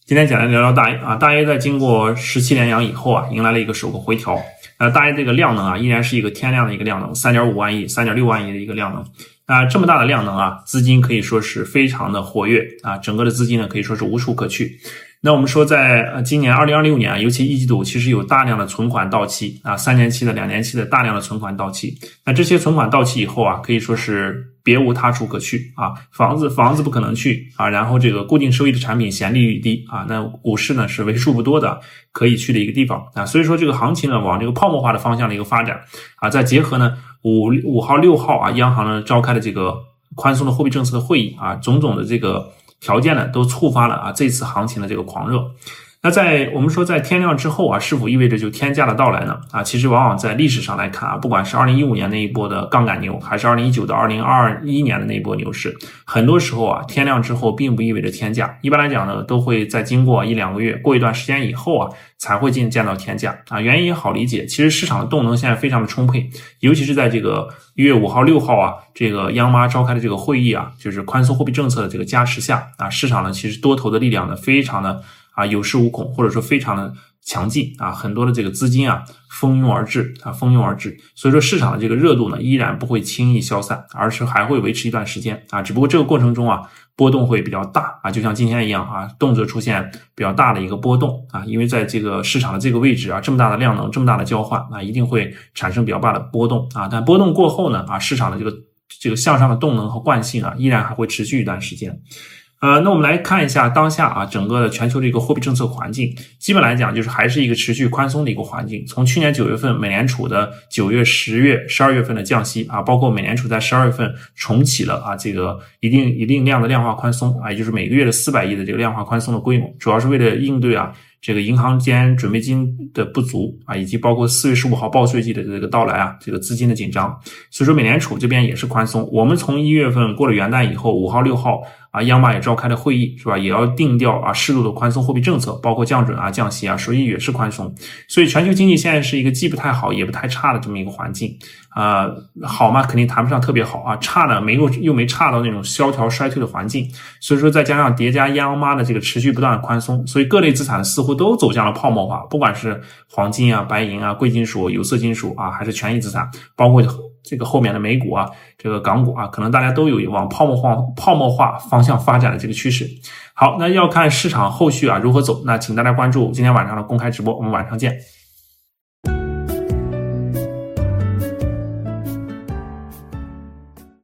今天简单聊聊大 A 啊，大 A 在经过17连阳以后啊，迎来了一个首个回调。大 A 这个量能啊，依然是一个天量的一个量能，3.5万亿、3.6万亿的一个量能。这么大的量能啊，资金可以说是非常的活跃啊，整个的资金呢可以说是无处可去。那我们说在今年2026年啊，尤其一季度其实有大量的存款到期啊，3年期的、2年期的大量的存款到期。那这些存款到期以后啊，可以说是别无他处可去啊，房子不可能去啊，然后这个固定收益的产品嫌利率低啊，那股市呢是为数不多的可以去的一个地方啊，所以说这个行情呢往这个泡沫化的方向的一个发展啊，再结合呢5号、6号啊，央行呢召开的这个宽松的货币政策的会议啊，种种的这个条件呢都触发了啊这次行情的这个狂热。那我们说在天量之后啊，是否意味着就天价的到来呢？其实往往在历史上来看啊，不管是2015年那一波的杠杆牛，还是2019到2021年的那一波牛市，很多时候啊，天量之后并不意味着天价。一般来讲呢，都会在经过1-2个月，过一段时间以后啊，才会见到天价啊。原因也好理解，其实市场的动能现在非常的充沛，尤其是在这个1月5号、6号啊，这个央妈召开的这个会议啊，就是宽松货币政策的这个加持下啊，市场呢其实多头的力量呢非常的有恃无恐，或者说非常的强劲啊，很多的这个资金啊蜂拥而至，所以说市场的这个热度呢依然不会轻易消散，而是还会维持一段时间啊，只不过这个过程中啊波动会比较大啊，就像今天一样啊，动辄出现比较大的一个波动啊，因为在这个市场的这个位置啊，这么大的量能，这么大的交换啊，一定会产生比较大的波动啊，但波动过后呢市场的这个向上的动能和惯性啊，依然还会持续一段时间。那我们来看一下当下啊，整个的全球的一个货币政策环境，基本来讲就是还是一个持续宽松的一个环境。从去年9月份美联储的9月、10月、12月份的降息啊，包括美联储在12月份重启了啊这个一定量的量化宽松啊，也就是每个月的400亿的这个量化宽松的规模，主要是为了应对这个银行间准备金的不足啊，以及包括4月15号报税季的这个到来啊，这个资金的紧张，所以说美联储这边也是宽松。我们从1月份过了元旦以后，5号、6号啊，央妈也召开了会议，是吧？也要定调适度的宽松货币政策，包括降准降息收益也是宽松。所以全球经济现在是一个既不太好也不太差的这么一个环境好嘛，肯定谈不上特别好啊，差呢又没差到那种萧条衰退的环境。所以说再加上叠加央妈的这个持续不断的宽松，所以各类资产似乎都走向了泡沫化，不管是黄金白银贵金属、有色金属还是权益资产，包括这个后面的美股这个港股可能大家都有往泡沫化方向发展的这个趋势。好，那要看市场后续如何走，那请大家关注今天晚上的公开直播，我们晚上见。